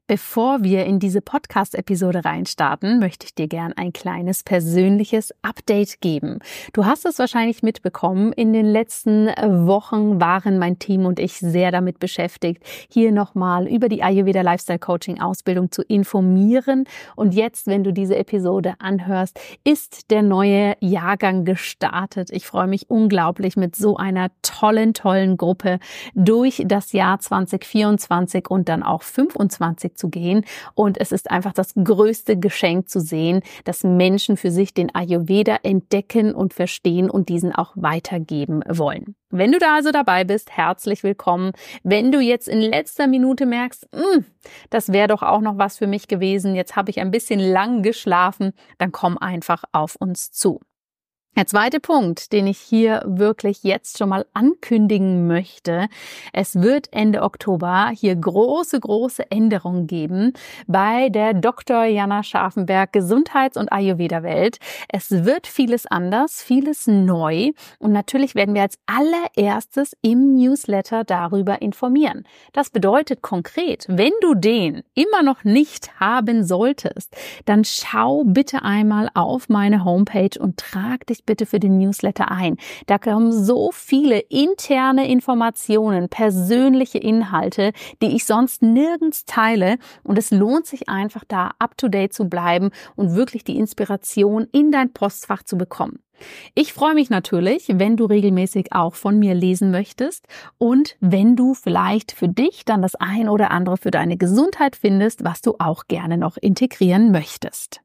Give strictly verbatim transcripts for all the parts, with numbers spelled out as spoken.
Bevor wir in diese Podcast-Episode reinstarten, möchte ich dir gern ein kleines persönliches Update geben. Du hast es wahrscheinlich mitbekommen, in den letzten Wochen waren mein Team und ich sehr damit beschäftigt, hier nochmal über die Ayurveda Lifestyle Coaching Ausbildung zu informieren. Und jetzt, wenn du diese Episode anhörst, ist der neue Jahrgang gestartet. Ich freue mich unglaublich, mit so einer tollen, tollen Gruppe durch das Jahr zwanzig vierundzwanzig und dann auch fünfundzwanzig zu gehen. Und es ist einfach das größte Geschenk zu sehen, dass Menschen für sich den Ayurveda entdecken und verstehen und diesen auch weitergeben wollen. Wenn du da also dabei bist, herzlich willkommen. Wenn du jetzt in letzter Minute merkst, das wäre doch auch noch was für mich gewesen, jetzt habe ich ein bisschen lang geschlafen, dann komm einfach auf uns zu. Der zweite Punkt, den ich hier wirklich jetzt schon mal ankündigen möchte, es wird Ende Oktober hier große, große Änderungen geben bei der Doktor Jana Scharfenberg Gesundheits- und Ayurveda-Welt. Es wird vieles anders, vieles neu und natürlich werden wir als allererstes im Newsletter darüber informieren. Das bedeutet konkret, wenn du den immer noch nicht haben solltest, dann schau bitte einmal auf meine Homepage und trag dich bitte für den Newsletter ein. Da kommen so viele interne Informationen, persönliche Inhalte, die ich sonst nirgends teile und es lohnt sich einfach da up to date zu bleiben und wirklich die Inspiration in dein Postfach zu bekommen. Ich freue mich natürlich, wenn du regelmäßig auch von mir lesen möchtest und wenn du vielleicht für dich dann das ein oder andere für deine Gesundheit findest, was du auch gerne noch integrieren möchtest.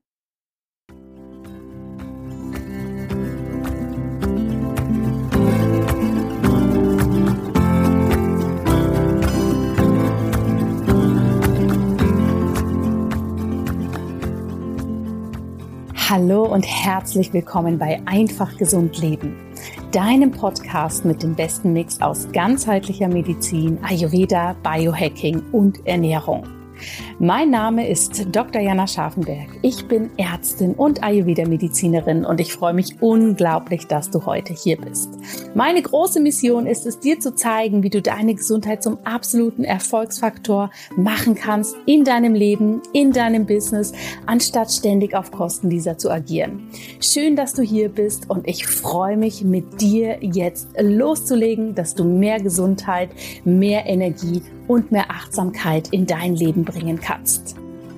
Hallo und herzlich willkommen bei Einfach Gesund Leben, deinem Podcast mit dem besten Mix aus ganzheitlicher Medizin, Ayurveda, Biohacking und Ernährung. Mein Name ist Doktor Jana Scharfenberg. Ich bin Ärztin und Ayurveda-Medizinerin und ich freue mich unglaublich, dass du heute hier bist. Meine große Mission ist es, dir zu zeigen, wie du deine Gesundheit zum absoluten Erfolgsfaktor machen kannst in deinem Leben, in deinem Business, anstatt ständig auf Kosten dieser zu agieren. Schön, dass du hier bist und ich freue mich, mit dir jetzt loszulegen, dass du mehr Gesundheit, mehr Energie und mehr Achtsamkeit in dein Leben bringen kannst.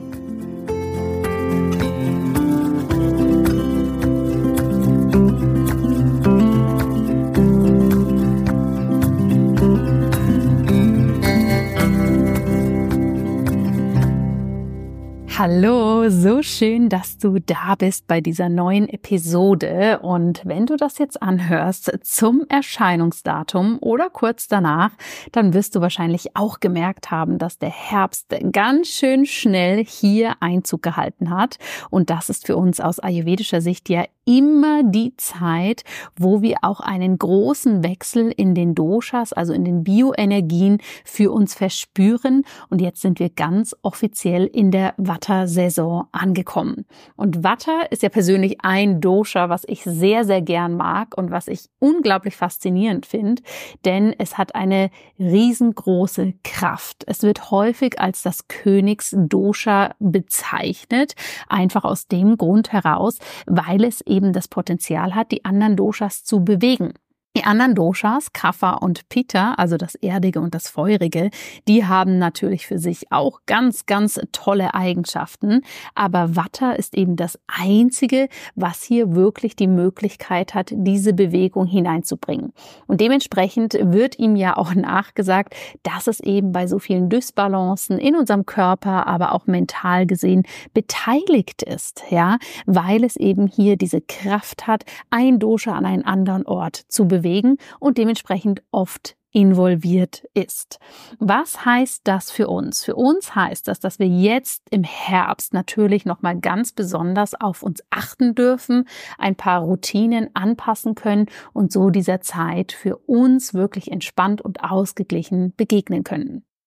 Hallo, so schön, dass du da bist bei dieser neuen Episode und wenn du das jetzt anhörst zum Erscheinungsdatum oder kurz danach, dann wirst du wahrscheinlich auch gemerkt haben, dass der Herbst ganz schön schnell hier Einzug gehalten hat und das ist für uns aus ayurvedischer Sicht ja immer die Zeit, wo wir auch einen großen Wechsel in den Doshas, also in den Bioenergien für uns verspüren und jetzt sind wir ganz offiziell in der Vata-Saison angekommen. Und Vata ist ja persönlich ein Dosha, was ich sehr, sehr gern mag und was ich unglaublich faszinierend finde, denn es hat eine riesengroße Kraft. Es wird häufig als das Königsdosha bezeichnet, einfach aus dem Grund heraus, weil es eben das Potenzial hat, die anderen Doshas zu bewegen. Die anderen Doshas, Kapha und Pitta, also das Erdige und das Feurige, die haben natürlich für sich auch ganz, ganz tolle Eigenschaften. Aber Vata ist eben das Einzige, was hier wirklich die Möglichkeit hat, diese Bewegung hineinzubringen. Und dementsprechend wird ihm ja auch nachgesagt, dass es eben bei so vielen Dysbalancen in unserem Körper, aber auch mental gesehen beteiligt ist, ja, weil es eben hier diese Kraft hat, ein Dosha an einen anderen Ort zu bewegen. bewegen und dementsprechend oft involviert ist. Was heißt das für uns? Für uns heißt das, dass wir jetzt im Herbst natürlich nochmal ganz besonders auf uns achten dürfen, ein paar Routinen anpassen können und so dieser Zeit für uns wirklich entspannt und ausgeglichen begegnen können.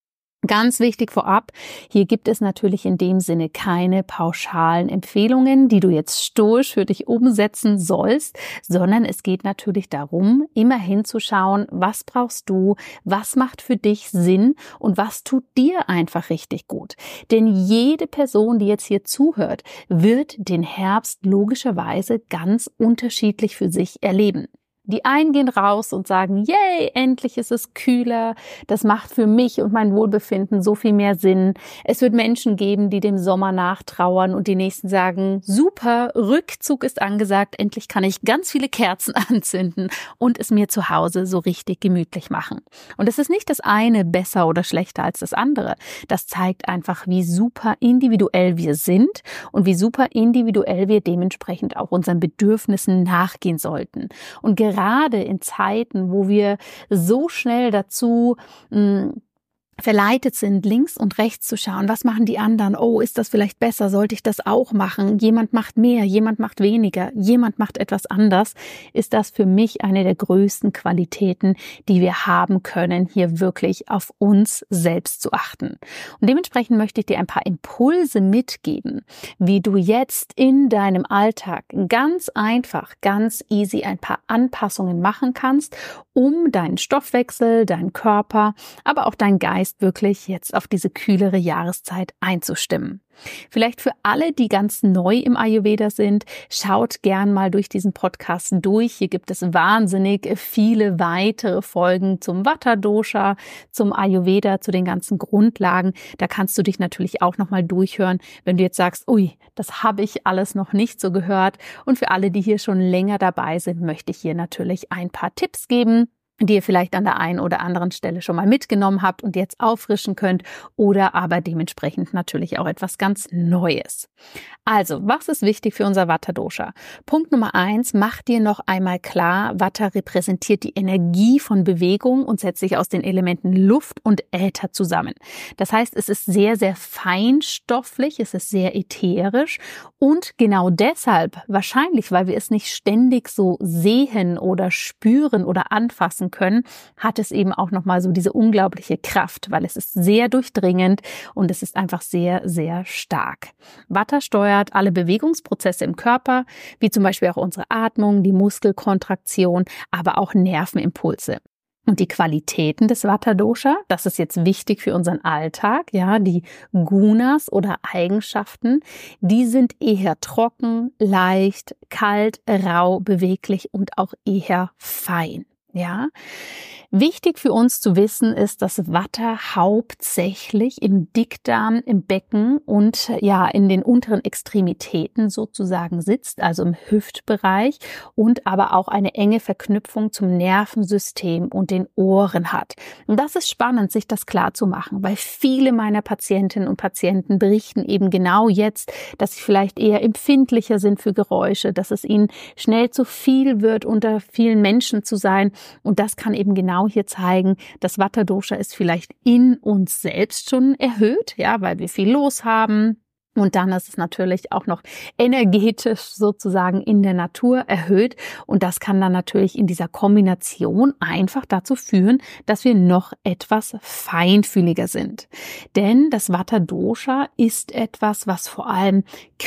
Ganz wichtig vorab, hier gibt es natürlich in dem Sinne keine pauschalen Empfehlungen, die du jetzt stoisch für dich umsetzen sollst, sondern es geht natürlich darum, immer hinzuschauen, was brauchst du, was macht für dich Sinn und was tut dir einfach richtig gut. Denn jede Person, die jetzt hier zuhört, wird den Herbst logischerweise ganz unterschiedlich für sich erleben. Die einen gehen raus und sagen, yay, endlich ist es kühler, das macht für mich und mein Wohlbefinden so viel mehr Sinn. Es wird Menschen geben, die dem Sommer nachtrauern und die nächsten sagen, super, Rückzug ist angesagt, endlich kann ich ganz viele Kerzen anzünden und es mir zu Hause so richtig gemütlich machen. Und es ist nicht das eine besser oder schlechter als das andere. Das zeigt einfach, wie super individuell wir sind und wie super individuell wir dementsprechend auch unseren Bedürfnissen nachgehen sollten. Und gerade in Zeiten, wo wir so schnell dazu mh, verleitet sind, links und rechts zu schauen, was machen die anderen? Oh, ist das vielleicht besser? Sollte ich das auch machen? Jemand macht mehr, jemand macht weniger, jemand macht etwas anders. Ist das für mich eine der größten Qualitäten, die wir haben können, hier wirklich auf uns selbst zu achten. Und dementsprechend möchte ich dir ein paar Impulse mitgeben, wie du jetzt in deinem Alltag ganz einfach, ganz easy ein paar Anpassungen machen kannst, um deinen Stoffwechsel, deinen Körper, aber auch deinen Geist wirklich jetzt auf diese kühlere Jahreszeit einzustimmen. Vielleicht für alle, die ganz neu im Ayurveda sind, schaut gern mal durch diesen Podcast durch. Hier gibt es wahnsinnig viele weitere Folgen zum Vata-Dosha, zum Ayurveda, zu den ganzen Grundlagen. Da kannst du dich natürlich auch nochmal durchhören, wenn du jetzt sagst, ui, das habe ich alles noch nicht so gehört. Und für alle, die hier schon länger dabei sind, möchte ich hier natürlich ein paar Tipps geben, die ihr vielleicht an der einen oder anderen Stelle schon mal mitgenommen habt und jetzt auffrischen könnt oder aber dementsprechend natürlich auch etwas ganz Neues. Also, was ist wichtig für unser Vata-Dosha? Punkt Nummer eins, mach dir noch einmal klar, Vata repräsentiert die Energie von Bewegung und setzt sich aus den Elementen Luft und Äther zusammen. Das heißt, es ist sehr, sehr feinstofflich, es ist sehr ätherisch und genau deshalb, wahrscheinlich, weil wir es nicht ständig so sehen oder spüren oder anfassen können, hat es eben auch nochmal so diese unglaubliche Kraft, weil es ist sehr durchdringend und es ist einfach sehr, sehr stark. Vata steuert alle Bewegungsprozesse im Körper, wie zum Beispiel auch unsere Atmung, die Muskelkontraktion, aber auch Nervenimpulse. Und die Qualitäten des Vata-Dosha, das ist jetzt wichtig für unseren Alltag, ja, die Gunas oder Eigenschaften, die sind eher trocken, leicht, kalt, rau, beweglich und auch eher fein. Ja, wichtig für uns zu wissen ist, dass Vata hauptsächlich im Dickdarm, im Becken und ja in den unteren Extremitäten sozusagen sitzt, also im Hüftbereich und aber auch eine enge Verknüpfung zum Nervensystem und den Ohren hat. Und das ist spannend, sich das klar zu machen, weil viele meiner Patientinnen und Patienten berichten eben genau jetzt, dass sie vielleicht eher empfindlicher sind für Geräusche, dass es ihnen schnell zu viel wird, unter vielen Menschen zu sein. Und das kann eben genau hier zeigen, das Vata-Dosha ist vielleicht in uns selbst schon erhöht, ja, weil wir viel los haben. Und dann ist es natürlich auch noch energetisch sozusagen in der Natur erhöht. Und das kann dann natürlich in dieser Kombination einfach dazu führen, dass wir noch etwas feinfühliger sind. Denn das Vata-Dosha ist etwas, was vor allem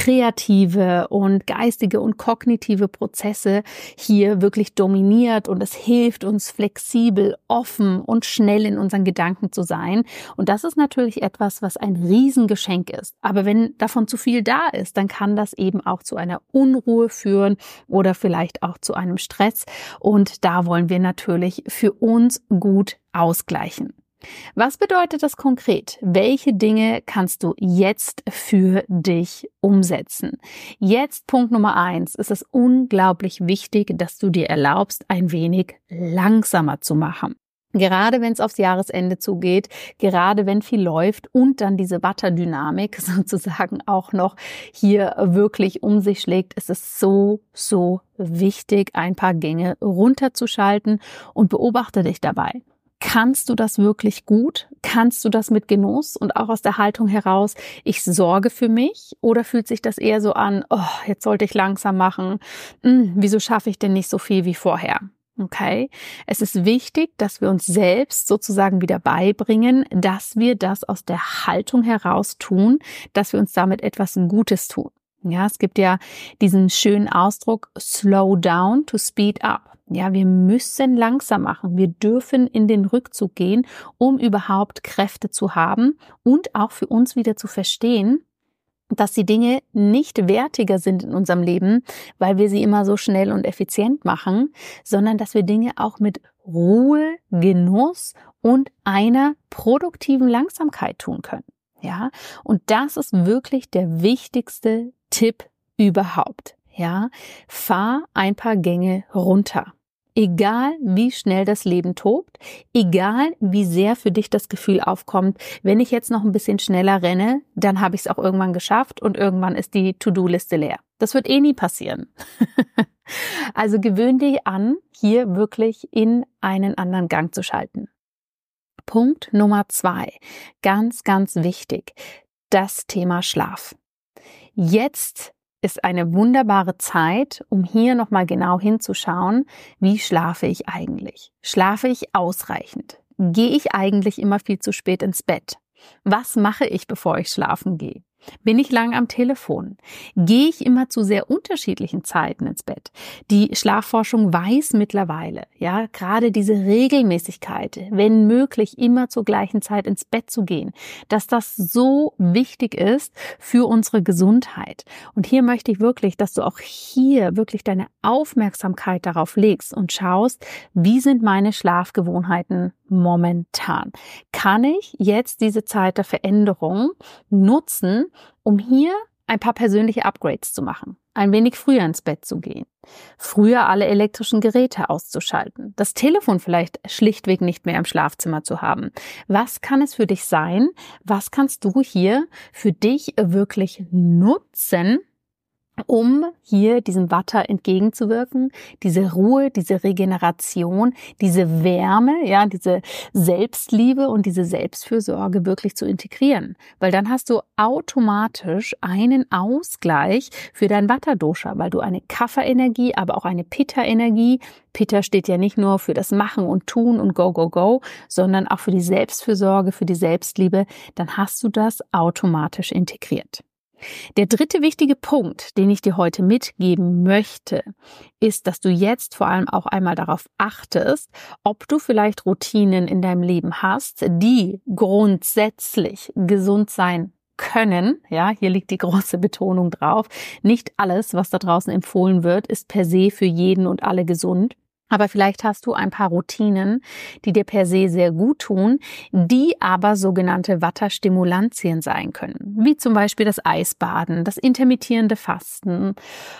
kreative und geistige und kognitive Prozesse hier wirklich dominiert. Und es hilft uns flexibel, offen und schnell in unseren Gedanken zu sein. Und das ist natürlich etwas, was ein Riesengeschenk ist. Aber wenn davon zu viel da ist, dann kann das eben auch zu einer Unruhe führen oder vielleicht auch zu einem Stress. Und da wollen wir natürlich für uns gut ausgleichen. Was bedeutet das konkret? Welche Dinge kannst du jetzt für dich umsetzen? Jetzt Punkt Nummer eins, ist es unglaublich wichtig, dass du dir erlaubst, ein wenig langsamer zu machen. Gerade wenn es aufs Jahresende zugeht, gerade wenn viel läuft und dann diese Vata-Dynamik sozusagen auch noch hier wirklich um sich schlägt, ist es so, so wichtig, ein paar Gänge runterzuschalten und beobachte dich dabei. Kannst du das wirklich gut? Kannst du das mit Genuss und auch aus der Haltung heraus, ich sorge für mich? Oder fühlt sich das eher so an, oh, jetzt sollte ich langsam machen, hm, wieso schaffe ich denn nicht so viel wie vorher? Okay? Es ist wichtig, dass wir uns selbst sozusagen wieder beibringen, dass wir das aus der Haltung heraus tun, dass wir uns damit etwas Gutes tun. Ja, es gibt ja diesen schönen Ausdruck slow down to speed up. Ja, wir müssen langsam machen. Wir dürfen in den Rückzug gehen, um überhaupt Kräfte zu haben und auch für uns wieder zu verstehen, dass die Dinge nicht wertiger sind in unserem Leben, weil wir sie immer so schnell und effizient machen, sondern dass wir Dinge auch mit Ruhe, Genuss und einer produktiven Langsamkeit tun können. Ja, und das ist wirklich der wichtigste Tipp überhaupt. Ja, fahr ein paar Gänge runter. Egal wie schnell das Leben tobt, egal wie sehr für dich das Gefühl aufkommt, wenn ich jetzt noch ein bisschen schneller renne, dann habe ich es auch irgendwann geschafft und irgendwann ist die To-Do-Liste leer. Das wird eh nie passieren. Also gewöhn dich an, hier wirklich in einen anderen Gang zu schalten. Punkt Nummer zwei, ganz, ganz wichtig, das Thema Schlaf. Jetzt ist eine wunderbare Zeit, um hier nochmal genau hinzuschauen, wie schlafe ich eigentlich? Schlafe ich ausreichend? Gehe ich eigentlich immer viel zu spät ins Bett? Was mache ich, bevor ich schlafen gehe? Bin ich lang am Telefon? Gehe ich immer zu sehr unterschiedlichen Zeiten ins Bett? Die Schlafforschung weiß mittlerweile, ja, gerade diese Regelmäßigkeit, wenn möglich immer zur gleichen Zeit ins Bett zu gehen, dass das so wichtig ist für unsere Gesundheit. Und hier möchte ich wirklich, dass du auch hier wirklich deine Aufmerksamkeit darauf legst und schaust, wie sind meine Schlafgewohnheiten momentan? Kann ich jetzt diese Zeit der Veränderung nutzen, um hier ein paar persönliche Upgrades zu machen, ein wenig früher ins Bett zu gehen, früher alle elektrischen Geräte auszuschalten, das Telefon vielleicht schlichtweg nicht mehr im Schlafzimmer zu haben. Was kann es für dich sein? Was kannst du hier für dich wirklich nutzen, um hier diesem Vata entgegenzuwirken, diese Ruhe, diese Regeneration, diese Wärme, ja, diese Selbstliebe und diese Selbstfürsorge wirklich zu integrieren. Weil dann hast du automatisch einen Ausgleich für dein Vata-Dosha, weil du eine Kapha-Energie, aber auch eine Pitta-Energie, Pitta steht ja nicht nur für das Machen und Tun und Go, Go, Go, sondern auch für die Selbstfürsorge, für die Selbstliebe, dann hast du das automatisch integriert. Der dritte wichtige Punkt, den ich dir heute mitgeben möchte, ist, dass du jetzt vor allem auch einmal darauf achtest, ob du vielleicht Routinen in deinem Leben hast, die grundsätzlich gesund sein können. Ja, hier liegt die große Betonung drauf. Nicht alles, was da draußen empfohlen wird, ist per se für jeden und alle gesund. Aber vielleicht hast du ein paar Routinen, die dir per se sehr gut tun, die aber sogenannte Vata-Stimulantien sein können. Wie zum Beispiel das Eisbaden, das intermittierende Fasten.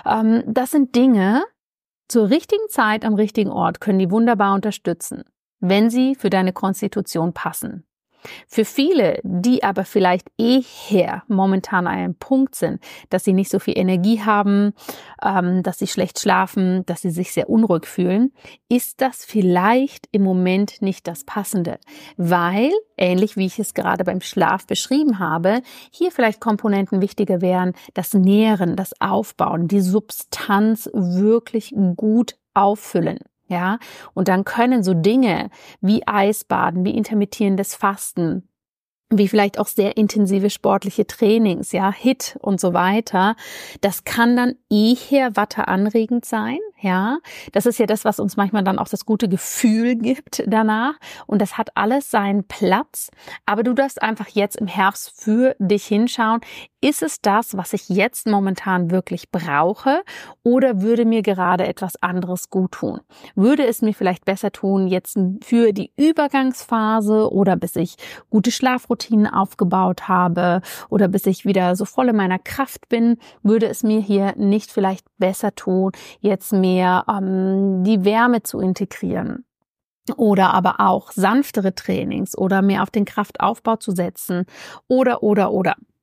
Das sind Dinge, zur richtigen Zeit am richtigen Ort können die wunderbar unterstützen, wenn sie für deine Konstitution passen. Für viele, die aber vielleicht eher momentan an einem Punkt sind, dass sie nicht so viel Energie haben, ähm, dass sie schlecht schlafen, dass sie sich sehr unruhig fühlen, ist das vielleicht im Moment nicht das Passende, weil, ähnlich wie ich es gerade beim Schlaf beschrieben habe, hier vielleicht Komponenten wichtiger wären, das Nähren, das Aufbauen, die Substanz wirklich gut auffüllen. Ja, und dann können so Dinge wie Eisbaden, wie intermittierendes Fasten, wie vielleicht auch sehr intensive sportliche Trainings, ja, H I I T und so weiter, das kann dann eher Vata anregend sein, ja. Das ist ja das, was uns manchmal dann auch das gute Gefühl gibt danach und das hat alles seinen Platz, aber du darfst einfach jetzt im Herbst für dich hinschauen, ist es das, was ich jetzt momentan wirklich brauche oder würde mir gerade etwas anderes gut tun? Würde es mir vielleicht besser tun, jetzt für die Übergangsphase oder bis ich gute Schlafroutinen aufgebaut habe oder bis ich wieder so voll in meiner Kraft bin, würde es mir hier nicht vielleicht besser tun, jetzt mehr ähm, die Wärme zu integrieren? Oder aber auch sanftere Trainings oder mehr auf den Kraftaufbau zu setzen oder, oder, oder.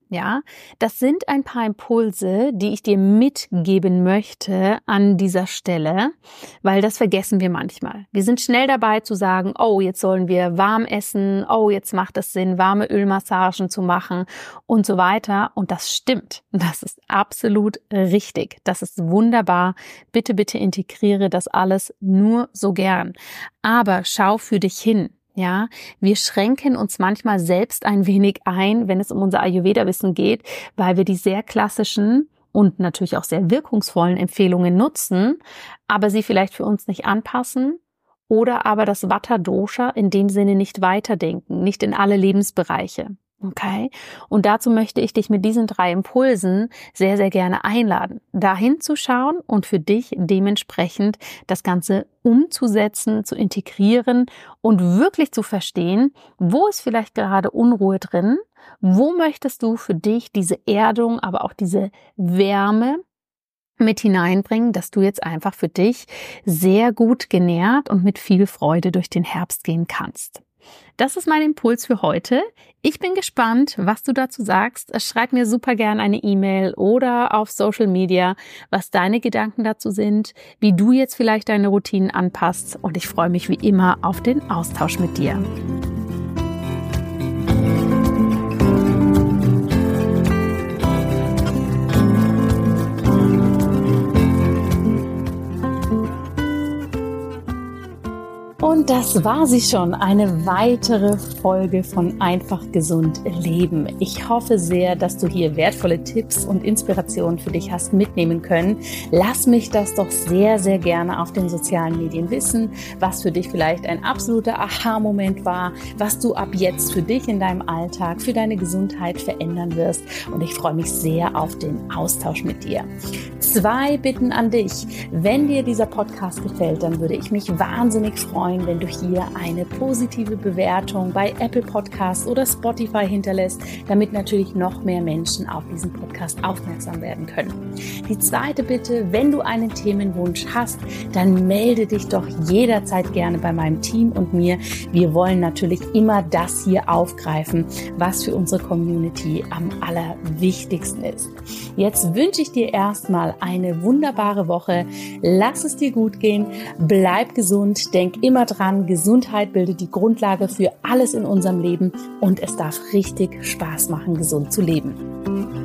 Ja, das sind ein paar Impulse, die ich dir mitgeben möchte an dieser Stelle, weil das vergessen wir manchmal. Wir sind schnell dabei zu sagen, oh, jetzt sollen wir warm essen, oh, jetzt macht es Sinn, warme Ölmassagen zu machen und so weiter. Und das stimmt. Das ist absolut richtig. Das ist wunderbar. Bitte, bitte integriere das alles nur so gern. Aber schau für dich hin. Ja, wir schränken uns manchmal selbst ein wenig ein, wenn es um unser Ayurveda-Wissen geht, weil wir die sehr klassischen und natürlich auch sehr wirkungsvollen Empfehlungen nutzen, aber sie vielleicht für uns nicht anpassen oder aber das Vata-Dosha in dem Sinne nicht weiterdenken, nicht in alle Lebensbereiche. Okay? Und dazu möchte ich dich mit diesen drei Impulsen sehr, sehr gerne einladen, dahin zu schauen und für dich dementsprechend das Ganze umzusetzen, zu integrieren und wirklich zu verstehen, wo ist vielleicht gerade Unruhe drin, wo möchtest du für dich diese Erdung, aber auch diese Wärme mit hineinbringen, dass du jetzt einfach für dich sehr gut genährt und mit viel Freude durch den Herbst gehen kannst. Das ist mein Impuls für heute. Ich bin gespannt, was du dazu sagst. Schreib mir super gern eine E-Mail oder auf Social Media, was deine Gedanken dazu sind, wie du jetzt vielleicht deine Routinen anpasst. Und ich freue mich wie immer auf den Austausch mit dir. Und das war sie schon, eine weitere Folge von Einfach Gesund Leben. Ich hoffe sehr, dass du hier wertvolle Tipps und Inspirationen für dich hast mitnehmen können. Lass mich das doch sehr, sehr gerne auf den sozialen Medien wissen, was für dich vielleicht ein absoluter Aha-Moment war, was du ab jetzt für dich in deinem Alltag, für deine Gesundheit verändern wirst. Und ich freue mich sehr auf den Austausch mit dir. Zwei Bitten an dich. Wenn dir dieser Podcast gefällt, dann würde ich mich wahnsinnig freuen, wenn du hier eine positive Bewertung bei Apple Podcasts oder Spotify hinterlässt, damit natürlich noch mehr Menschen auf diesen Podcast aufmerksam werden können. Die zweite Bitte, wenn du einen Themenwunsch hast, dann melde dich doch jederzeit gerne bei meinem Team und mir. Wir wollen natürlich immer das hier aufgreifen, was für unsere Community am allerwichtigsten ist. Jetzt wünsche ich dir erstmal eine wunderbare Woche. Lass es dir gut gehen, bleib gesund, denk immer dran, Gesundheit bildet die Grundlage für alles in unserem Leben und es darf richtig Spaß machen, gesund zu leben.